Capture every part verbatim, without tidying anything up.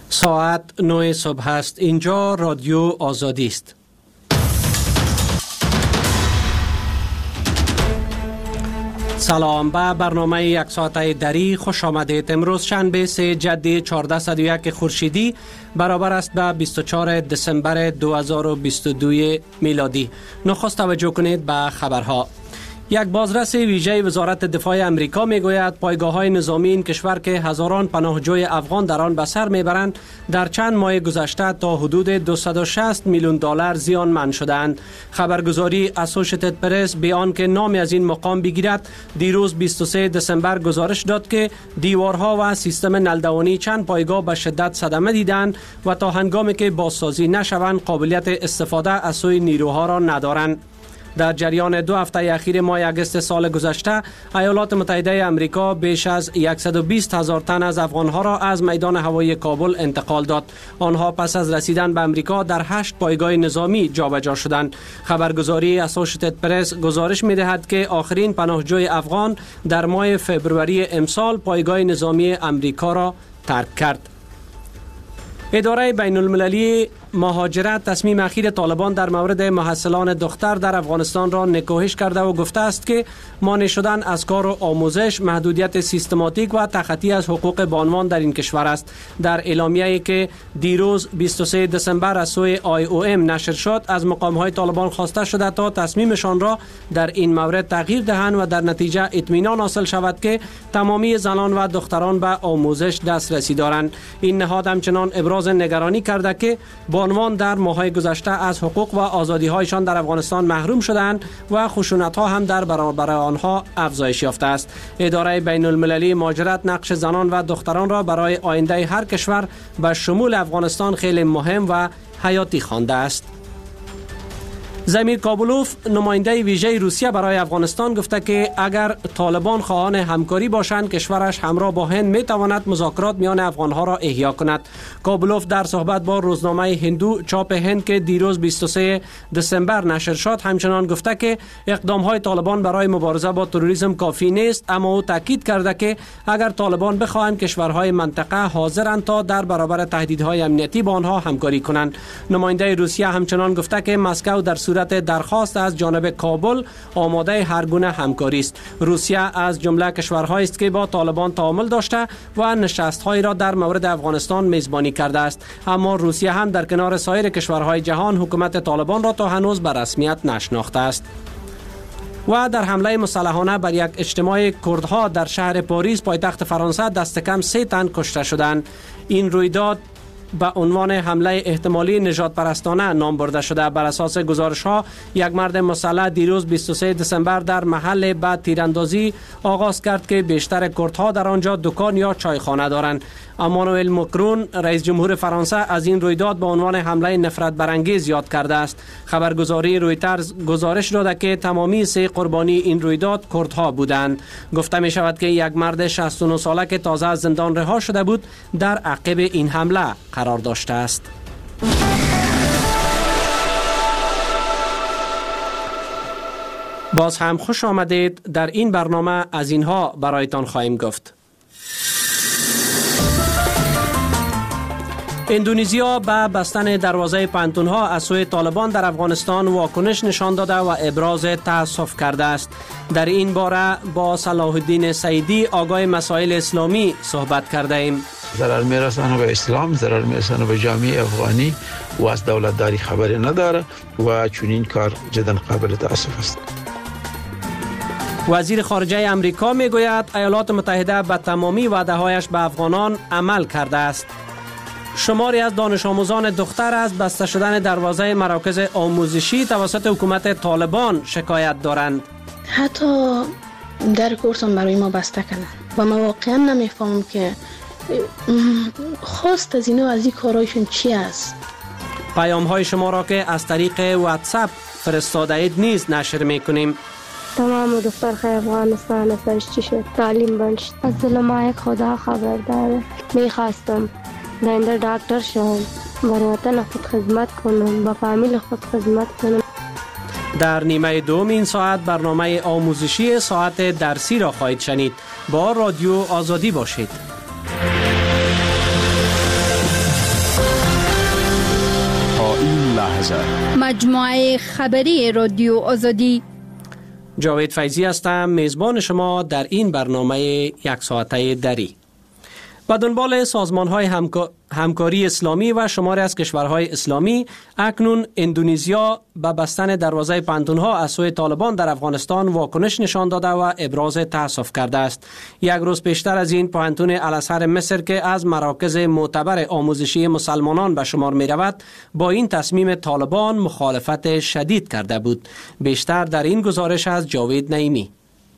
ساعت نه صبح است. اینجا رادیو آزادی است. سلام، به برنامه یک ساعته دری خوش آمدید. امروز شنبه سه جدی چهارصد و یک خورشیدی برابر است به بیست و چهار دسامبر دو هزار و بیست و دو میلادی. نخست توجه کنید به خبرها. یک بازرس ویژه وزارت دفاع امریکا میگوید پایگاه‌های نظامی این کشور که هزاران پناهجوی افغان در آن به سر میبرند در چند ماه گذشته تا حدود دویست و شصت میلیون دلار زیانمند شدند. خبرگزاری اسوسییتد پرس بیان که نام از این مقام بگیرد دیروز بیست و سه دسامبر گزارش داد که دیوارها و سیستم نلدوانی چند پایگاه به شدت صدمه دیدند و تا هنگامی که بازسازی نشوند قابلیت استفاده از سوی نیروها را ندارند. در جریان دو هفته اخیر ماه اگست سال گذشته ایالات متحده آمریکا بیش از صد و بیست هزار تن از افغانها را از میدان هوایی کابل انتقال داد. آنها پس از رسیدن به آمریکا در هشت پایگاه نظامی جابجا شدند. خبرگزاری اسوسییتد پرس گزارش می‌دهد که آخرین پناهجوی افغان در ماه فوریه امسال پایگاه نظامی آمریکا را ترک کرد. اداره بین المللی مهاجرت تصمیم اخیر طالبان در مورد محصلان دختر در افغانستان را نکوهش کرده و گفته است که مانع شدن از کار و آموزش محدودیت سیستماتیک و تخطی از حقوق بانوان در این کشور است. در اعلامیه‌ای که دیروز بیست و سه دسامبر از سوی آی او ام نشر شد از مقام‌های طالبان خواسته شده تا تصمیمشان را در این مورد تغییر دهند و در نتیجه اطمینان حاصل شود که تمامی زنان و دختران به آموزش دسترسی دارند. این نهاد همچنان ابراز نگرانی کرده که بانوان در ماه‌های گذشته از حقوق و آزادی‌هایشان در افغانستان محروم شدند و خشونت‌ها هم در برابر آنها افزایش یافته است. اداره بین المللی مهاجرت نقش زنان و دختران را برای آینده هر کشور به شمول افغانستان خیلی مهم و حیاتی خوانده است. زمیر کابلوف نماینده ویژه روسیه برای افغانستان گفته که اگر طالبان خواهان همکاری باشند کشورش همراه با هند میتواند مذاکرات میان افغانها را احیا کند. کابلوف در صحبت با روزنامه هندو چاپ هند که دیروز بیست و سه دسامبر نشر شد همچنان گفته که اقدام های طالبان برای مبارزه با تروریسم کافی نیست، اما او تاکید کرده که اگر طالبان بخواهند کشورهای منطقه حاضرند تا در برابر تهدیدهای امنیتی با آنها همکاری کنند. نماینده روسیه همچنان گفته که مسکو در صورت درخواست از جانب کابل آماده هر گونه همکاری است. روسیه از جمله کشورهایی است که با طالبان تعامل داشته و نشست‌هایی را در مورد افغانستان میزبانی کرده است، اما روسیه هم در کنار سایر کشورهای جهان حکومت طالبان را تا هنوز به رسمیت نشناخته است. و در حمله مسلحانه بر یک اجتماع کردها در شهر پاریس پایتخت فرانسه دست کم سه تن کشته شدند. این رویداد به عنوان حمله احتمالی نژاد پرستانه نام برده شده. بر اساس گزارش ها یک مرد مسلح دیروز بیست و سه دسامبر در محل به تیراندازی آغاز کرد که بیشتر کردها در آنجا دکان یا چایخانه دارند. امانوئل ماکرون رئیس جمهور فرانسه از این رویداد به عنوان حمله نفرت برانگیز یاد کرده است. خبرگزاری رویترز گزارش داده که تمامی سه قربانی این رویداد کردها بودند. گفته می شود که یک مرد شصت و نه ساله که تازه از زندان رها شده بود در عقب این حمله قرار داشته است. باز هم خوش آمدید. در این برنامه از اینها برایتان خواهیم گفت. اندونزیا به بستن دروازه پانتون‌ها از سوی طالبان در افغانستان واکنش نشان داده و ابراز تأسف کرده است. در این باره با صلاح الدین سعیدی آگاه مسائل اسلامی صحبت کرده ایم. ضرر میرسانه به اسلام، ضرر میرسانه به جامعه افغانی و از دولتداری خبری نداره و چون این کار جدا قابل تأسف است. وزیر خارجه امریکا میگوید ایالات متحده به تمامی وعده‌هایش به افغانان عمل کرده است. شماری از دانش آموزان دختر از بسته شدن دروازه مراکز آموزشی توسط حکومت طالبان شکایت دارند. حتی در کورس هم برای ما بسته کردن و ما واقعا نمیفهمم که خواست از اینو از این کارایشون چی است. پیام های شما را که از طریق واتساپ فرستاده اید نیز نشر میکنیم. تمام دخترهای افغانستان سرش چی شد؟ تعلیم بند شد. از دل ما خدا خبر داره. میخواستم دنده دکتر شوم، برای وطن خود خدمت کنم، با فامیل خود خدمت کنم. در نیمه دوم این ساعت برنامه آموزشی ساعت درسی را خواهید شنید. با رادیو آزادی باشید. این لحظه. مجموعه خبری رادیو آزادی. جاوید فیضی هستم، میزبان شما در این برنامه یک ساعته دری. با دنبال سازمان‌های همکا... همکاری اسلامی و شماری از کشورهای اسلامی، اکنون اندونزیا به بستن دروازه پانتون‌ها از سوی طالبان در افغانستان واکنش نشان داده و ابراز تأسف کرده است. یک روز پیشتر از این، پانتون الازهر مصر که از مراکز معتبر آموزشی مسلمانان به شمار می رود، با این تصمیم طالبان مخالفت شدید کرده بود. بیشتر در این گزارش از جاوید نعیمی.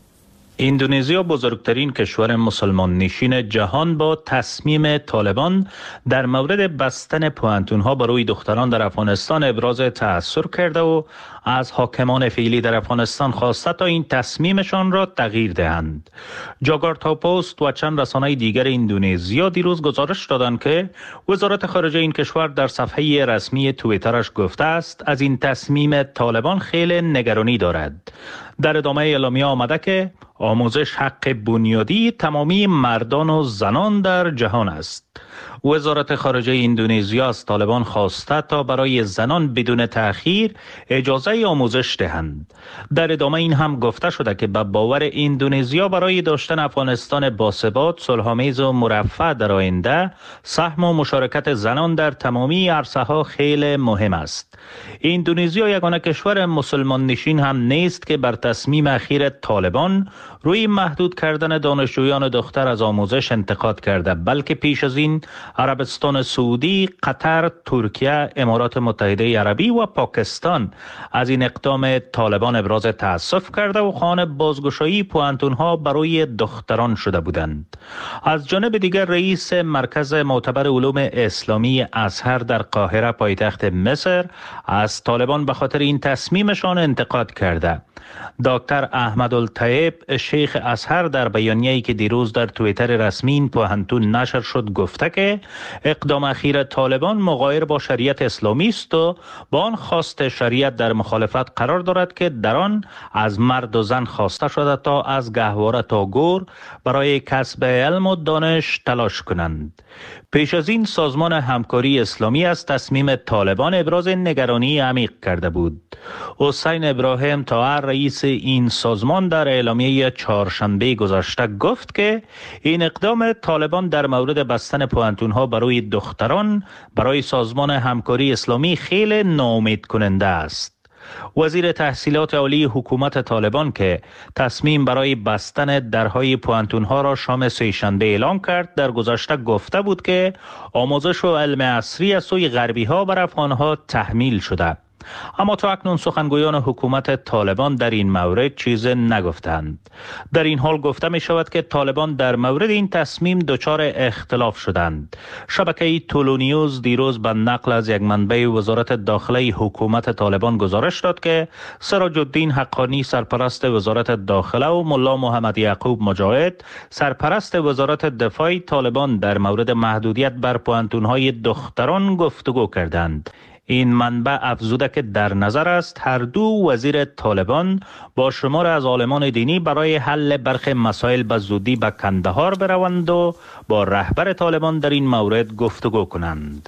اندونزیا بزرگترین کشور مسلمان نشین جهان با تصمیم طالبان در مورد بستن پوانتون‌ها برای دختران در افغانستان ابراز تأثر کرده و از حاکمان فعلی در افغانستان خواسته تا این تصمیمشان را تغییر دهند. جاکارتا پست و چند رسانه دیگر اندونزیا دیروز گزارش دادند که وزارت خارجه این کشور در صفحه رسمی توییترش گفته است از این تصمیم طالبان خیلی نگرانی دارد. در ادامه اعلامیه آمده که آموزش حق بنیادی تمامی مردان و زنان در جهان است. وزارت خارجه اندونزیا از طالبان خواسته تا برای زنان بدون تأخیر اجازه آموزش دهند. در ادامه این هم گفته شده که به باور اندونزیا برای داشتن افغانستان باثبات، صلح‌آمیز و مرفه در آینده، سهم و مشارکت زنان در تمامی عرصه‌ها خیلی مهم است. اندونزیا یگانه کشور مسلمان نشین هم نیست که بر تصمیم اخیر طالبان روی محدود کردن دانشجویان دختر از آموزش انتقاد کرده، بلکه پیش از این عربستان سعودی، قطر، ترکیه، امارات متحده عربی و پاکستان از این اقدام طالبان ابراز تأسف کرده و خواهان بازگشایی پوانتون‌ها برای دختران شده بودند. از جانب دیگر رئیس مرکز معتبر علوم اسلامی ازهر در قاهره پایتخت مصر از طالبان به خاطر این تصمیمشان انتقاد کرده. دکتر احمدالطیب شیخ ازهر در بیانیه‌ای که دیروز در توییتر رسمی این پوهنتون نشر شد گفته که اقدام اخیر طالبان مغایر با شریعت اسلامی است و با آن خواست شریعت در مخالفت قرار دارد که در آن از مرد و زن خواسته شده تا از گهواره تا گور برای کسب علم و دانش تلاش کنند. پیش از این سازمان همکاری اسلامی از تصمیم طالبان ابراز نگرانی عمیق کرده بود. حسین ابراهیم طاهر رئیس این سازمان در اعلامیه چهارشنبه گذشته گفت که این اقدام طالبان در مورد بستن پوانتون‌ها برای دختران برای سازمان همکاری اسلامی خیلی ناامید کننده است. وزیر تحصیلات عالی حکومت طالبان که تصمیم برای بستن درهای پوانتون‌ها را شام سه‌شنبه اعلام کرد، در گذشته گفته بود که آموزش و علم عصری از سوی غربی‌ها بر افغان‌ها تحمیل شده. اما تا اکنون سخنگویان حکومت طالبان در این مورد چیز نگفتند. در این حال گفته می شود که طالبان در مورد این تصمیم دچار اختلاف شدند. شبکه تولونیوز دیروز به نقل از یک منبع وزارت داخله حکومت طالبان گزارش داد که سراج الدین حقانی سرپرست وزارت داخله و ملا محمد یعقوب مجاهد سرپرست وزارت دفاع طالبان در مورد محدودیت بر پوانتون‌های دختران گفتگو کردند. این منبع افزوده که در نظر است هر دو وزیر طالبان با شمار از عالمان دینی برای حل برخی مسائل به زودی به کندهار بروند و با رهبر طالبان در این مورد گفتگو کنند.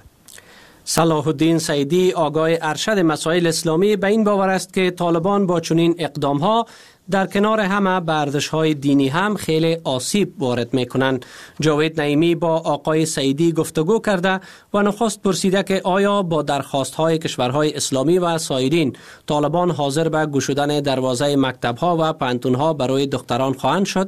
صلاح الدین سیدی آگاه ارشد مسائل اسلامی به این باور است که طالبان با چنین اقدام‌ها در کنار همه به ارزش‌های دینی هم خیلی آسیب وارد می‌کنند. جاوید نعیمی با آقای سیدی گفتگو کرده و نخست پرسیده که آیا با درخواست‌های کشورهای اسلامی و سایرین طالبان حاضر به گشودن دروازه مکتب‌ها و پانتون‌ها برای دختران خواهند شد؟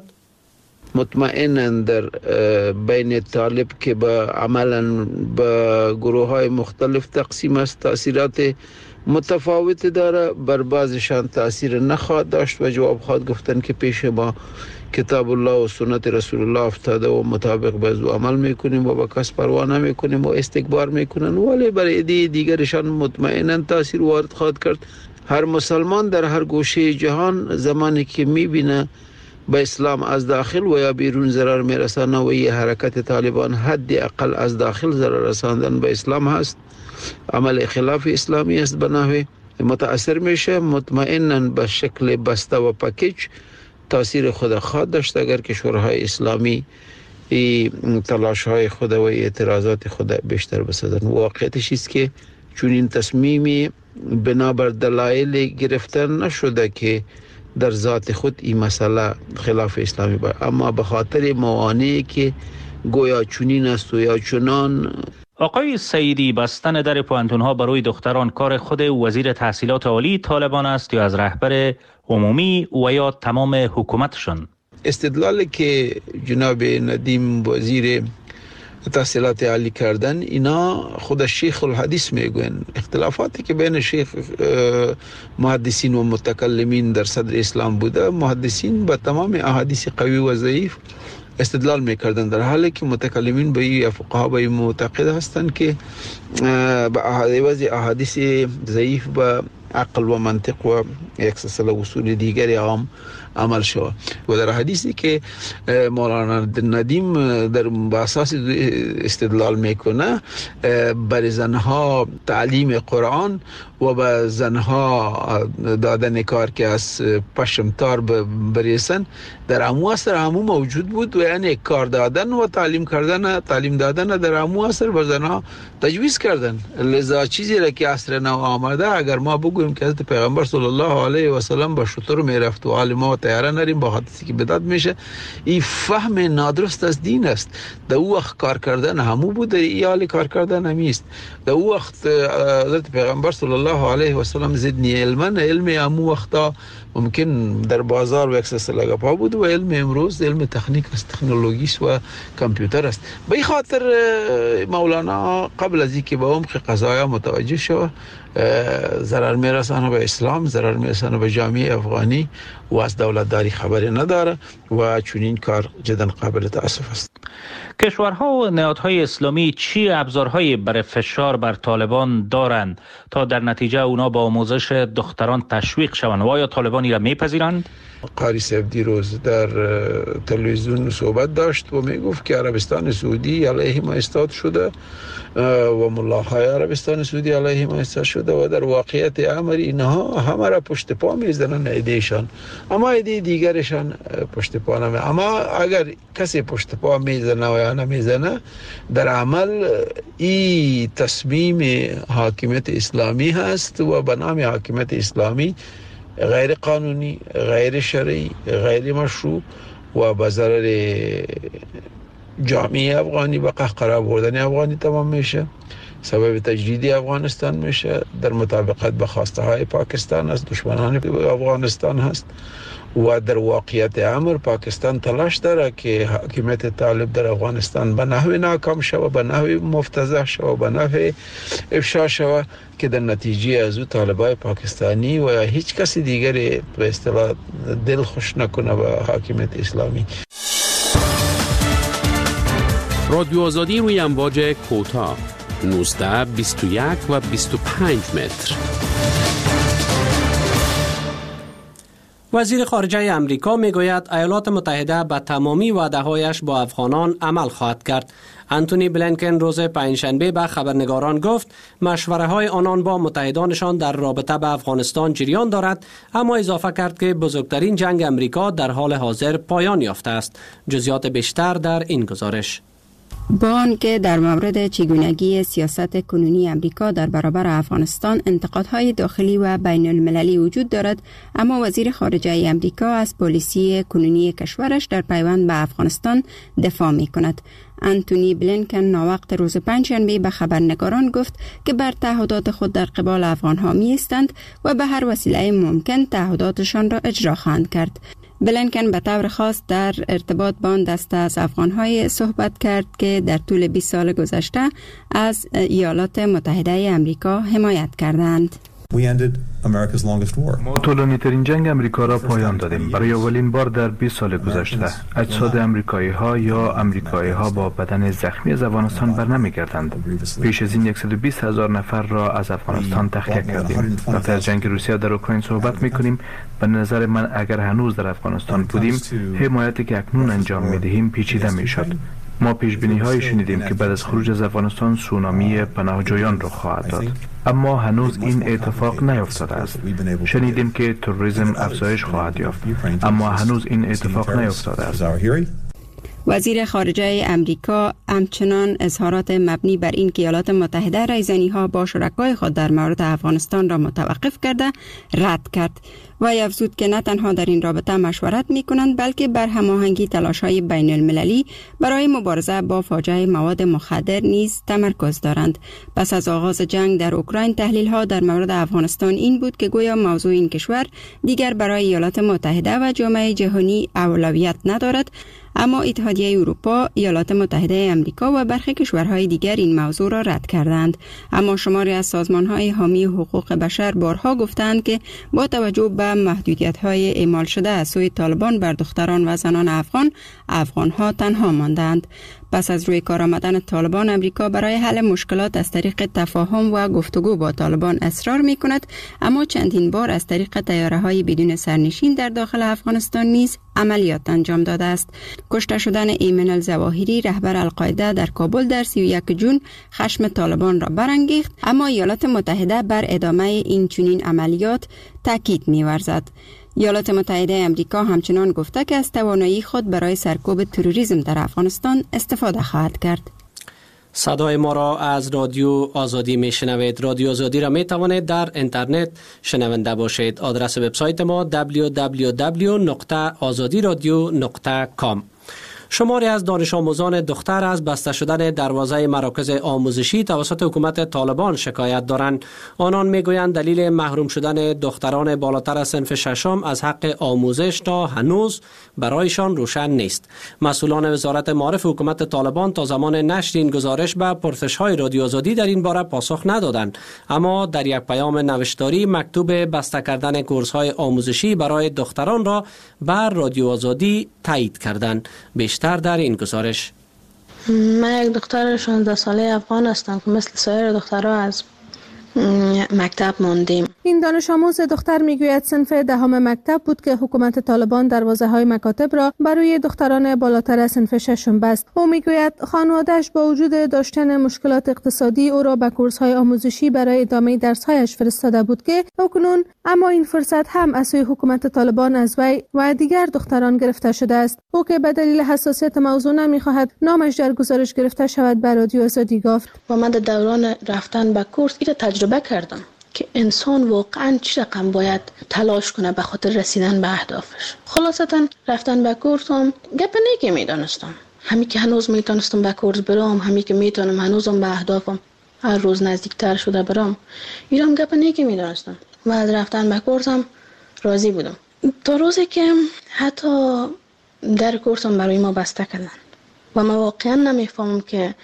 مطمئنا در بین طالب که با عملا با گروه های مختلف تقسیم است، تأثیرات متفاوت داره. بر بعضشان تأثیر نخواهد داشت و جواب خواهد گفتن که پیش ما کتاب الله و سنت رسول الله افتاده و مطابق به او عمل میکنیم و با کس پروا نمیکنیم و استکبار میکنن، ولی برای دی دیگرشان مطمئنا تأثیر وارد خواهد کرد. هر مسلمان در هر گوشه جهان زمانی که میبینه به اسلام از داخل و یا بیرون ضرر میرسانه و یه حرکت طالبان حد اقل از داخل ضرر رساندن به اسلام هست، عمل خلاف اسلامی است، به نحوی متاثر میشه. مطمئنا به شکل بسته و پکیج تاثیر خود خواهد داشت اگر کشورهای اسلامی ای تلاش های خود و اعتراضات خود بیشتر بسازن. واقعیتش است که چون این تصمیمی بنابر دلایل گرفته نشده که در ذات خود این مسئله خلاف اسلامی بود، اما به خاطر موانعی که گویا چنین است و یا چنان. آقای سعیدی، بستن در پوانتون‌ها برای دختران کار خود وزیر تحصیلات عالی طالبان است یا از رهبر عمومی و یا تمام حکومتشان؟ استدلالی که جناب ندیم وزیر تحصیلات عالی کردن، اینا خود شیخ الحدیث میگوین. اختلافاتی که بین شیخ محدثین و متکلمین در صدر اسلام بوده، محدثین با تمام احادیث قوی و ضعیف استدلال میکردن، در حالی که متکلمین به این فقها به این معتقد هستند که به احادیث ضعیف به عقل و منطق و یک سلسله اصول دیگری عام عمل شود. و در حدیثی که مولانا ندیم در اساس استدلال میکنه، بر زنها تعلیم قرآن و به زنها دادن کار که از پشمتار بریسن در امو اثر همو موجود بود، و یعنی کار دادن و تعلیم کردن تعلیم دادن در امو اثر بر زنها تجویز کردن. لذا چیزی را که عصر نو آمده، اگر ما بگویم که حضرت پیغمبر صلی الله علیه و سلم با شتر میرفت و عالما تیاره نریم با حدیثی که بدعت میشه، این فهم نادرست از دین است. در او وقت کار کردن همو بود، در این حال کار کردن همیست. در او وقت حضرت پیغمبر صلی الله علیه و سلم زدنی علما، علم همو وقتا ممکن در بازار و یک سلسله گپا بود، و علم امروز علم تکنیک است، تکنولوژی و کامپیوتر است. به این خاطر مولانا قبل از اینکه به عمق قضایا متوجه شود، ضرر میرسانه به اسلام، ضرر میرسانه به جامعه افغانی و از دولتداری خبری نداره، و چون این کار جدا قابل تأسف است. کشورها و نهادهای اسلامی چی ابزارهایی برای فشار بر طالبان دارند تا در نتیجه اونا با آموزش دختران تشویق شوند؟ و آیا طالبانی را میپذیرند؟ قاری صاحب دیروز در تلویزیون صحبت داشت و میگفت که عربستان سعودی علیه ما استاد شده و ملاهای عربستان سعودی علیه ما استاد شده، و در واقعیت امر اینها همه را پشت پا میزنن ایدهشان، اما ایده دیگرشان پشت پا نمی. اما اگر کسی پشت پا میزنه و یا نمیزنه، در عمل این تصمیم حاکمیت اسلامی هست و به نام حاکمیت اسلامی غیر قانونی، غیر شرعی، غیر مشروع و به ضرر جامعه افغانی و قهقرا بردن افغانی تمام میشه، سبب تجدید افغانستان میشه، در مطابقت به خواسته های پاکستان است، دشمنان افغانستان هست. و در واقعیت امر پاکستان تلاش داره که حاکمیت طالب در افغانستان به نحو ناکام شود، به نحو مفتضح شود، به نحو افشا شود، که در نتیجه از او طالبای پاکستانی و هیچ کسی دیگری به اصطلاح دل خوش نکنه به حاکمیت اسلامی. رادیو آزادی روی امواج کوتاه نوزده بیست و یک و بیست و پنج متر. وزیر خارجه امریکا میگوید ایالات متحده به تمامی وعده‌هایش با افغانان عمل خواهد کرد. انتونی بلینکن روز پنجشنبه به خبرنگاران گفت مشوره های آنان با متحدانشان در رابطه به افغانستان جریان دارد، اما اضافه کرد که بزرگترین جنگ امریکا در حال حاضر پایان یافته است. جزئیات بیشتر در این گزارش. با آنکه در مورد چگونگی سیاست کنونی امریکا در برابر افغانستان انتقادهای داخلی و بین المللی وجود دارد، اما وزیر خارجه امریکا از پالیسی کنونی کشورش در پیوند به افغانستان دفاع می کند. انتونی بلینکن ناوقت روز پنجشنبه به خبرنگاران گفت که بر تعهدات خود در قبال افغانها می ایستند و به هر وسیله ممکن تعهداتشان را اجرا خواهند کرد. بلینکن به طور خاص در ارتباط با آن دسته از افغان‌های صحبت کرد که در طول بیست سال گذشته از ایالات متحده امریکا حمایت کردند. ما طولانی ترین جنگ امریکا را پایان دادیم. برای اولین بار در بیست سال گذشته اجساد امریکایی ها یا امریکایی ها با بدن زخمی از افغانستان برنمی گردند. پیش از این صد و بیست هزار نفر را از افغانستان تخلیه کردیم. وقتی از جنگ روسیه در اوکراین صحبت می کنیم، به نظر من اگر هنوز در افغانستان بودیم، حمایتی که اکنون انجام می دهیم پیچیده می شد. ما پیش بینی های شنیدیم که بعد از خروج از افغانستان سونامی پناهجویان را خواهد داد، اما هنوز این اتفاق نیفتاده است. شنیدیم که تروریسم افزایش خواهد یافت، اما هنوز این اتفاق نیفتاده است. وزیر خارجه امریکا همچنان اظهارات مبنی بر این که ایالات متحده رایزنی‌ها با شرکای خود در مورد افغانستان را متوقف کرده رد کرد و افزود که نه تنها در این رابطه مشورت می‌کنند بلکه بر هماهنگی تلاش‌های بین المللی برای مبارزه با فاجعه مواد مخدر نیز تمرکز دارند. پس از آغاز جنگ در اوکراین تحلیل‌ها در مورد افغانستان این بود که گویا موضوع این کشور دیگر برای ایالات متحده و جامعه جهانی اولویت ندارد، اما اتحادیه اروپا، ایالات متحده آمریکا و برخی کشورهای دیگر این موضوع را رد کردند. اما شماری از سازمان‌های حامی حقوق بشر بارها گفتند که با توجه به محدودیت‌های اعمال شده از سوی طالبان بر دختران و زنان افغان، افغان‌ها تنها ماندند. پس از روی کار آمدن طالبان، امریکا برای حل مشکلات از طریق تفاهم و گفتگو با طالبان اصرار می کند، اما چندین بار از طریق طیاره‌های بدون سرنشین در داخل افغانستان نیز عملیات انجام داده است. کشته شدن ایمن الظواهری رهبر القاعده در کابل در سی و یک ژوئن خشم طالبان را برانگیخت، اما ایالات متحده بر ادامه این چنین عملیات تاکید می‌ورزد. ایالات متحده آمریکا همچنان گفته که از توانایی خود برای سرکوب تروریسم در افغانستان استفاده خواهد کرد. صدای ما را از رادیو آزادی می شنوید. رادیو آزادی را می توانید در اینترنت شنونده باشید. آدرس وبسایت ما دبلیو دبلیو دبلیو نقطه آزادی رادیو نقطه کام. شماری از دانش آموزان دختر از بسته شدن دروازه مراکز آموزشی توسط حکومت طالبان شکایت دارند. آنان میگویند دلیل محروم شدن دختران بالاتر از صنف ششم از حق آموزش تا هنوز برایشان روشن نیست. مسئولان وزارت معارف حکومت طالبان تا زمان نشر این گزارش به پرسش‌های رادیو آزادی در این باره پاسخ ندادند، اما در یک پیام نوشتاری مکتوب بسته کردن کورس‌های آموزشی برای دختران را بر رادیو آزادی تایید کردند. بیشتر در این گزارش. من یک دختر شانزده ساله افغان هستم که مثل سایر دخترها از مکتب ماندیم. این دانش آموز دختر میگوید صنف دهم مکتب بود که حکومت طالبان دروازه های مکاتب را برای دختران بالاتر از صنف ششم بست. او میگوید خانواده‌اش با وجود داشتن مشکلات اقتصادی او را به کورس های آموزشی برای ادامه درس هایش فرستاده بود که اکنون اما این فرصت هم از سوی حکومت طالبان از وی و دیگر دختران گرفته شده است. او که به دلیل حساسیت موضوع نمیخواهد نامش در گزارش گرفته شود به رادیو آزادی گفت. و من در دوران رفتن به کورس این تجربه کردم که انسان واقعا چه رقم باید تلاش کنه به خاطر رسیدن به اهدافش. خلاصتا رفتن به کورس هم گپ نیکی میدانستم. همین که هنوز میتونستم به کورس برام، همین که میتونم هنوزم به اهدافم هر روز نزدیکتر شده برام، اینم گپ نیکی میدانستم و از رفتن به کورس هم راضی بودم. تا روزی که حتی در کورس هم برای ما بسته کردن و من واقعا نمیفهمم که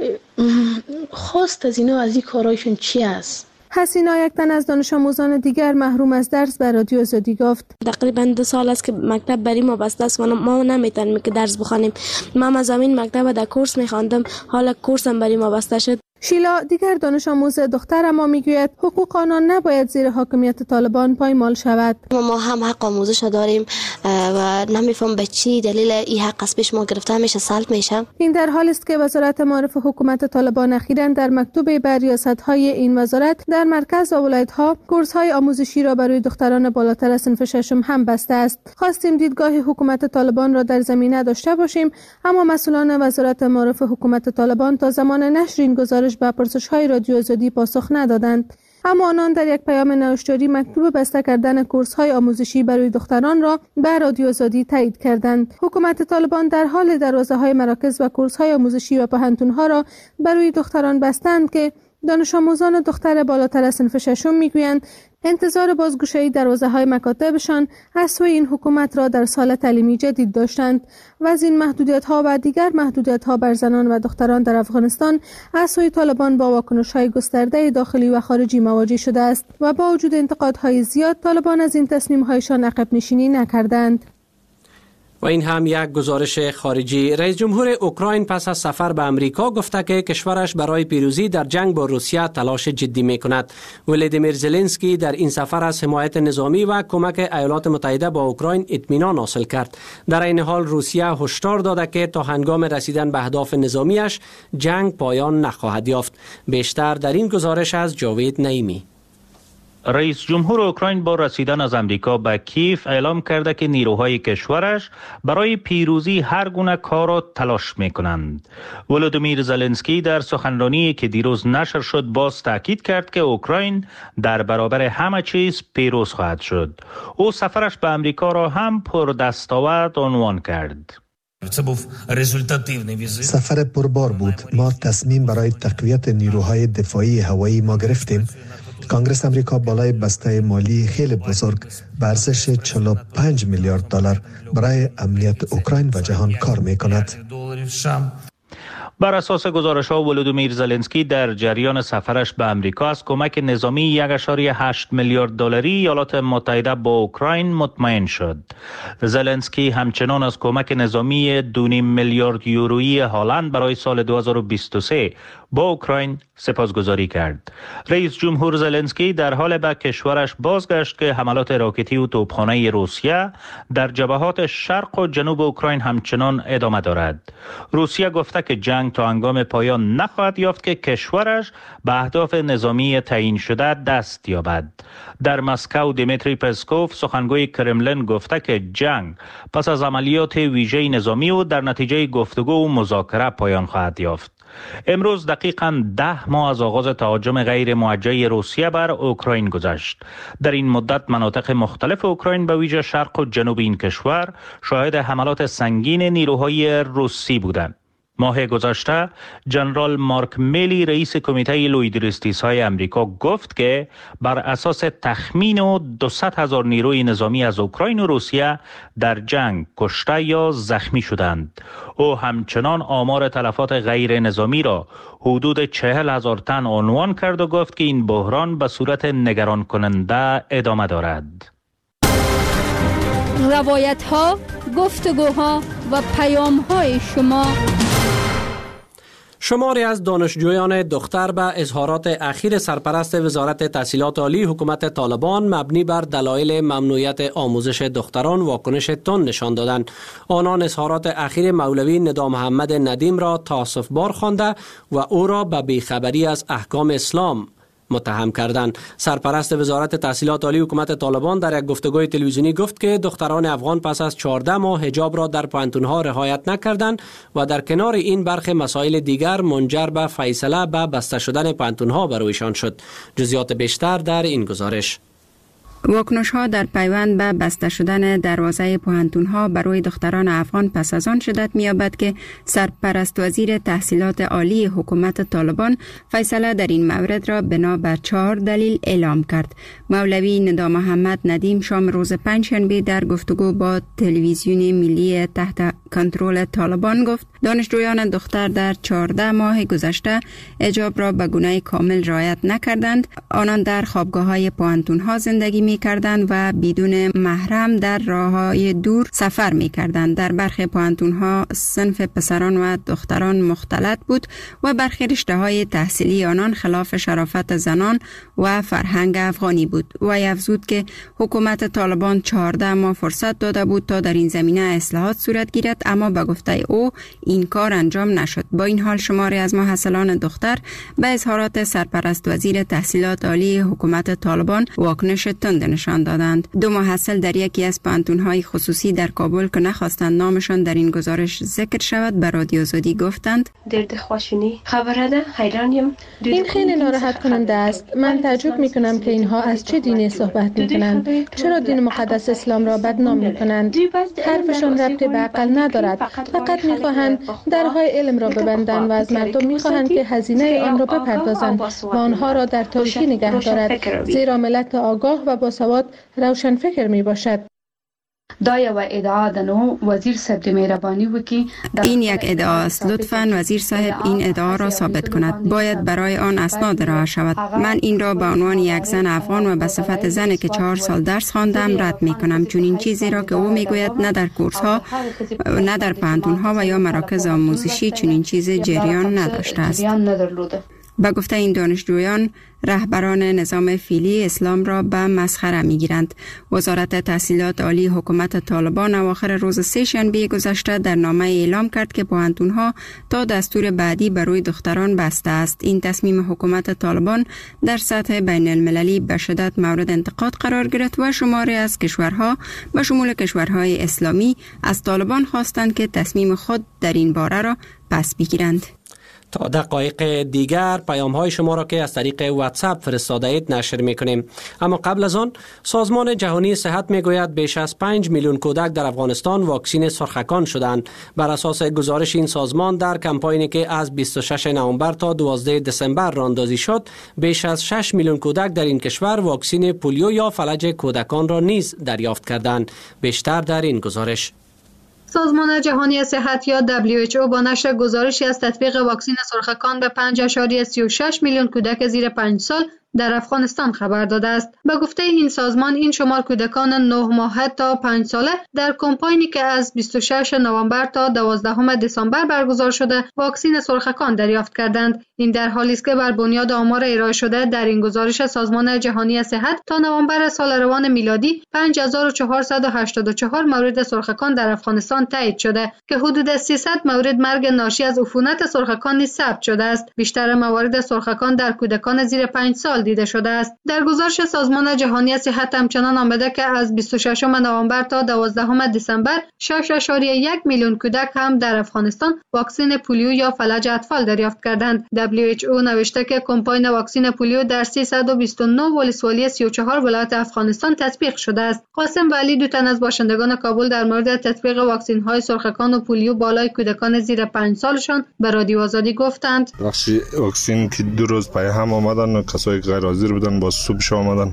خواست از اینا از این کارایشون چی است. حسینا یک تن از دانش آموزان دیگر محروم از درس به رادیو آزادی گفت. تقریبا دو سال است که مکتب برای ما بسته است و ما نمیتونیم که درس بخوانیم. ما مضامین مکتب در کورس میخواندم، حالا کورس هم برای ما بسته شد. شیلا دیگر دانش آموز دختر اما میگوید حقوق آنان نباید زیر حاکمیت طالبان پایمال شود. ما هم حق آموزش داریم و نمیفهم به چی دلیل این حق از پیش ما گرفته میشه، سلب میشه. این در حالی است که وزارت معارف حکومت طالبان اخیراً در مکتوب به ریاست‌های این وزارت در مرکز و ولایت‌ها کورس‌های آموزشی را برای دختران بالاتر از صنف ششم هم بسته است. خواستیم دیدگاه حکومت طالبان را در زمینه داشته باشیم، اما مسئولان وزارت معارف حکومت طالبان تا زمان نشر این گزارش به پرسش‌های رادیو آزادی پاسخ ندادند. اما آنان در یک پیام نوشتاری مکتوب بسته کردن کورس‌های آموزشی برای دختران را به رادیو آزادی تایید کردند. حکومت طالبان در حال دروازه‌های مراکز و کورس‌های آموزشی و پوهنتون‌ها را برای دختران بستند که دانش آموزان دختر بالاتر از صنف ششم میگویند انتظار بازگشایی دروازه‌های مکاتبشان از سوی این حکومت را در سال تعلیمی جدید داشتند و از این محدودیت‌ها و دیگر محدودیت‌ها بر زنان و دختران در افغانستان از سوی طالبان با واکنش‌های گسترده داخلی و خارجی مواجه شده است و با وجود انتقادهای زیاد طالبان از این تصمیم‌هایشان عقب نشینی نکردند. و این هم یک گزارش خارجی. رئیس جمهور اوکراین پس از سفر به امریکا گفته که کشورش برای پیروزی در جنگ با روسیه تلاش جدی می کند. ولادیمیر زلنسکی در این سفر از حمایت نظامی و کمک ایالات متحده با اوکراین اطمینان حاصل کرد. در این حال روسیه هشدار داده که تا هنگام رسیدن به اهداف نظامیش جنگ پایان نخواهد یافت. بیشتر در این گزارش از جاوید نعیمی. رئیس جمهور اوکراین با رسیدن از امریکا به کیف اعلام کرده که نیروهای کشورش برای پیروزی هر گونه کار را تلاش می کنند. ولودیمیر زلنسکی در سخنرانی که دیروز نشر شد باز تاکید کرد که اوکراین در برابر همه چیز پیروز خواهد شد. او سفرش به امریکا را هم پر دستاورد عنوان کرد. سفر پربار بود. ما تصمیم برای تقویت نیروهای دفاعی هوایی ما گرفتیم. کانگرس امریکا بالای بسته مالی خیلی بزرگ به ارزش چهل و پنج میلیارد دلار برای امنیت اوکراین و جهان کار می کند. بر اساس گزارش‌ها ولودیمیر زلنسکی در جریان سفرش به امریکا از کمک نظامی یک و هشت میلیارد دلاری ایالات متحده با اوکراین مطمئن شد. زلنسکی همچنان از کمک نظامی دو و نیم میلیارد یورویی هلند برای سال دو هزار و بیست و سه با اوکراین سپاسگزاری کرد. رئیس جمهور زلنسکی در حال به کشورش بازگشت که حملات راکتی و توپخانه روسیه در جبهات شرق و جنوب اوکراین همچنان ادامه دارد. روسیه گفته که جنگ تا هنگام پایان نخواهد یافت که کشورش به اهداف نظامی تعیین شده دست یابد. در مسکو دیمیتری پسکوف سخنگوی کرملین گفته که جنگ پس از عملیات ویژه نظامی و در نتیجه گفتگو و مذاکره پایان خواهد یافت. امروز دقیقاً ده ماه از آغاز تهاجم غیر موجه روسیه بر اوکراین گذشت. در این مدت مناطق مختلف اوکراین به ویژه شرق و جنوب این کشور شاهد حملات سنگین نیروهای روسی بودند. ماه گذشته جنرال مارک میلی رئیس کمیته لویدریستیس‌های امریکا گفت که بر اساس تخمین و دویست هزار نیروی نظامی از اوکراین و روسیه در جنگ کشته یا زخمی شدند. او همچنان آمار تلفات غیر نظامی را حدود چهل هزار تن عنوان کرد و گفت که این بحران به صورت نگران کننده ادامه دارد. روایت ها، گفتگوها و پیام های شما. شماری از دانشجویان دختر به اظهارات اخیر سرپرست وزارت تحصیلات عالی حکومت طالبان مبنی بر دلایل ممنوعیت آموزش دختران واکنش تند نشان دادند. آنان اظهارات اخیر مولوی ندا محمد ندیم را تأسف‌بار خوانده و او را به بیخبری از احکام اسلام متهم کردند. سرپرست وزارت تحصیلات عالی حکومت طالبان در یک گفتگوی تلویزیونی گفت که دختران افغان پس از چهارده ماه حجاب را در پوهنتون‌ها رعایت نکردند و در کنار این برخی مسائل دیگر منجر به فیصله به بسته شدن پوهنتون‌ها بر رویشان شد. جزئیات بیشتر در این گزارش. واکنش ها در پیوند به بسته شدن دروازه پوهنتون ها برای دختران افغان پس از آن شدت می‌یابد که سرپرست وزیر تحصیلات عالی حکومت طالبان فیصله در این مورد را بنا بر چهار دلیل اعلام کرد. مولوی ندا محمد ندیم شام روز پنجشنبه در گفتگو با تلویزیون ملی تحت کنترل طالبان گفت دانشجویان دختر در چهارده ماه گذشته حجاب را به گونه کامل رعایت نکردند. آنان در خوابگاه‌های پوهنتون‌ها زندگی می‌کردند و بدون محرم در راه‌های دور سفر می‌کردند. در برخی پوهنتون‌ها صنف پسران و دختران مختلط بود و برخی رشته‌های تحصیلی آنان خلاف شرافت زنان و فرهنگ افغانی بود. و افزود که حکومت طالبان چهارده ماه فرصت داده بود تا در این زمینه اصلاحات صورت گیرد، اما به گفته او این کار انجام نشد. با این حال شماری از محصلان دختر به اظهارات سرپرست وزیر تحصیلات عالی حکومت طالبان واکنش تند نشان دادند. دو محصل در یکی از پوهنتون‌های خصوصی در کابل که نخواستند نامشان در این گزارش ذکر شود به رادیو آزادی گفتند درد خواشینی خبره ده حیرانیم. این خیلی ناراحت کننده است. من تعجب می کنم که اینها از چه دینی صحبت می کنند. چرا دین مقدس اسلام را بدنام می کنند؟ حرفشان ربطی به عقل ندارد. فقط می خواهند درهای علم را ببندند و از مردم می خواهند که هزینه آن را بپردازند و آنها را در تاریکی نگه دارد، زیرا ملت آگاه و باسواد روشن فکر می باشد. دا و ادعا دنو وزیر صاحب مهربانی وکی این یک ادعا است. لطفاً وزیر صاحب این ادعا را ثابت کند. باید برای آن اسناد ارائه شود. من این را به عنوان یک زن افغان و به صفت زنی که چهار سال درس خواندم رد می کنم، چون این چیزی را که او می گوید نه در کورس ها نه در پوهنتون ها و یا مراکز آموزشی چون این چیز جریان نداشته است. به گفته این دانشجویان، رهبران نظام فعلی اسلام را به مسخره می‌گیرند. وزارت تحصیلات عالی حکومت طالبان اواخر روز سه شنبه گذشته در نامه اعلام کرد که پوهنتون‌ها تا دستور بعدی بر دختران بسته است. این تصمیم حکومت طالبان در سطح بین المللی به شدت مورد انتقاد قرار گرفت و شماری از کشورها به شمول کشورهای اسلامی از طالبان خواستند که تصمیم خود در این باره را پس بگیرند. تا دقایق دیگر پیام های شما را که از طریق واتساپ فرستاده اید نشر می کنیم. اما قبل از آن سازمان جهانی صحت می گوید بیش از پنج میلیون کودک در افغانستان واکسین سرخکان شدند. بر اساس گزارش این سازمان در کمپاینی که از بیست و شش نوامبر تا دوازده دسامبر راهاندازی شد، بیش از شش میلیون کودک در این کشور واکسین پولیو یا فلج کودکان را نیز دریافت کردند. بیشتر در این گزارش. سازمان جهانی صحت یا دبلیو اچ او با نشر گزارشی از تطبیق واکسن سرخکان به پنج ممیز سی و شش میلیون کودک زیر پنج سال در افغانستان خبر داده است. به گفته این سازمان، این شمار کودکان نه ماهه تا پنج ساله در کمپاینی که از بیست و شش نوامبر تا دوازده دسامبر برگزار شده واکسن سرخکان دریافت کردند. این در حالی است که بر بنیاد آمار ارائه شده در این گزارش سازمان جهانی صحت تا نوامبر سال روان میلادی پنج هزار و چهارصد و هشتاد و چهار مورد سرخکان در افغانستان تایید شده که حدود سیصد مورد مرگ ناشی از عفونت سرخکان نیز ثبت شده است. بیشتر موارد سرخکان در کودکان زیر پنج سال دیده شده است. در گزارش سازمان جهانی صحت همچنان آمده که از بیست و شش نوامبر تا دوازده دسامبر شش ممیز یک میلیون کودک هم در افغانستان واکسن پولیو یا فلج اطفال دریافت کردند. دبلیو اچ او نوشته که کمپاین واکسن پولیو در سیصد و بیست و نه ولسوالی سی و چهار ولایت افغانستان تطبیق شده است. قاسم ولی دو تن از باشندگان کابل در مورد تطبیق واکسن های سرخکان و پولیو بالای کودکان زیر پنج سالشان به رادیو آزادی گفتند: واکسن که دو روز پای هم آمدن و کسایی غیر حاضر بودن با صبحش آمدن.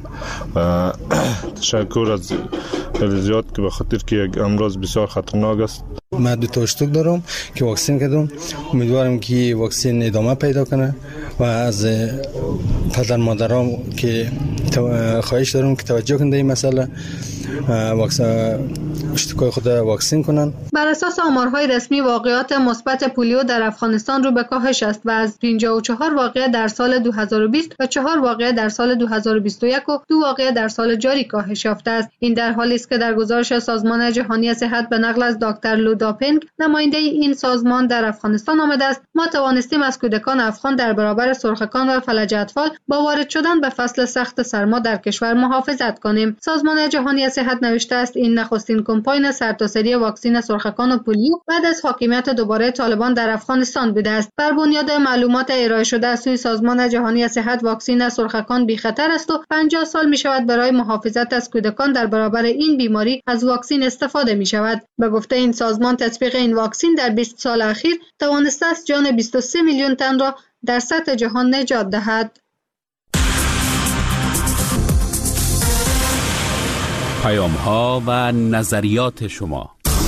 تشکر از زیاد که به خاطر که یک امراض بسیار خطرناک است. من دو تا اشتک دارم که واکسن کردم. امیدوارم که واکسن ادامه پیدا کنه و از پدر مادرام که خواهش دارم که توجه کنند این مسئله واکسن اشتکای خود واکسن کنن. بر اساس آمارهای رسمی واقعات مثبت پولیو در افغانستان رو به کاهش است و از پنجاه و چهار واقعه در سال دو هزار و بیست و چهار واقعه در سال دو هزار و بیست و یک و دو واقعه در سال جاری کاهش یافته است. این در حالی است که در گزارش سازمان جهانی صحت به نقل از دکتر لوداپنگ نماینده این سازمان در افغانستان آمده است: ما توانستیم از کودکان افغان در برابر سرخکان و فلج اطفال با وارد شدن به فصل سخت سرما در کشور محافظت کنیم. سازمان جهانی صحت نوشته است این نخستین کمپاین سرتاسری واکسن سرخکان و پولیو بعد از حاکمیت دوباره طالبان در افغانستان بوده است. بر بنیاد معلومات ارائه شده از سوی سازمان جهانی صحت واکسن سرخکان بی خطر است و پنجاه سال می شود برای محافظت از کودکان در برابر این بیماری از واکسن استفاده می شود. به گفته این سازمان تطبیق این واکسن در بیست سال اخیر توانسته است جان بیست و سه میلیون تن را در سطح جهان نجات دهد. پیام ها و نظریات شما.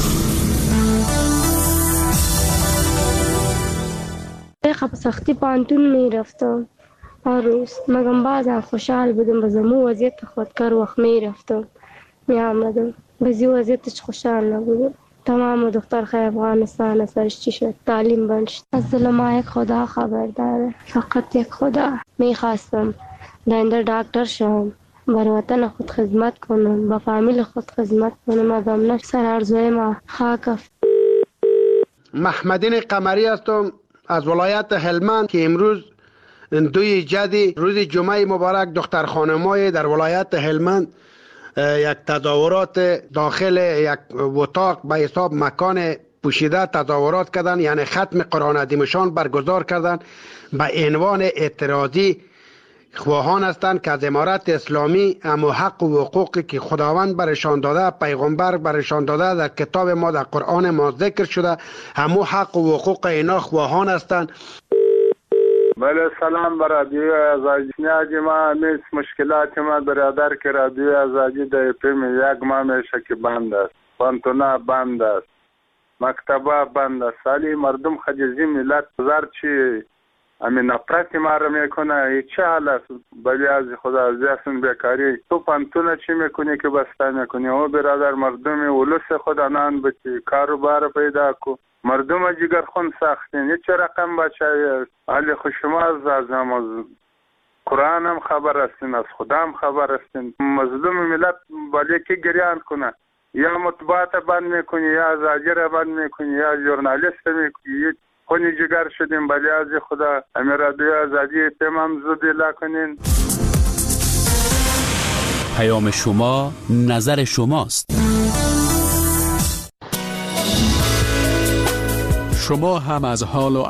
خب سختی پانتون می رفتم هر روز، مگم بعضا خوشحال بودم به زمو وضعیت خودکار وقت می رفتم می آمدم، بزی وضعیتش خوشحال نبودم. تمام دخترخای افغانستان سرش چی شد، تعلیم بند شد. از ظلم یک خدا خبر داره، فقط یک خدا. می خواستم داینده دکتر شم، بر وطن خود خدمت کنم، با فامیل خود خدمت کنم. ازم نش سر ارزوی ما خاک. محمدین قمری هستم از ولایت هلمند که امروز دوی جدی روز جمعه مبارک دختر خانمای در ولایت هلمند یک تظاهرات داخل یک اتاق به حساب مکان پوشیده تظاهرات کردن، یعنی ختم قرآن عظیمشان برگزار کردن به عنوان اعتراضی. خواهان هستند که از امارت اسلامی همو حق و حقوقی که خداوند برشان داده، پیغمبر برشان داده، در کتاب ما در قرآن ما ذکر شده، همو حق و حقوق اینا خواهان هستند. بله سلام بر رادیو آزادی. نیازی ما نیست مشکلات ما برادر که رادیو آزادی در پیم یک ماه میشه که بند است، پانتونا بند است، مکتبه بند است. سالی مردم خجزی ملت بزار چی همین نفرت ما رو میکنه. چه حال است بلی از خدا ازیاسون بیکاری تو پانتونه چی میکنی که بسته میکنی؟ او برادر مردم ولوس خدا نان بچی کارو بار پیدا کو. مردم جگر خون ساختین. یه چه رقم بچه علی خوش شما از ازم از قرآن هم خبر هستین، از خدا هم خبر هستین. مظلوم ملت بالی که گریان کنه، یا مطبوعات بند میکنی، یا زاجر بند میکنی، یا ژورنالیست میکنی. خونی جگر شدیم بالی از خدا. امیر رادیو آزادی تمام زود اعلان کنین. پیام شما نظر شماست. شما هم از حال و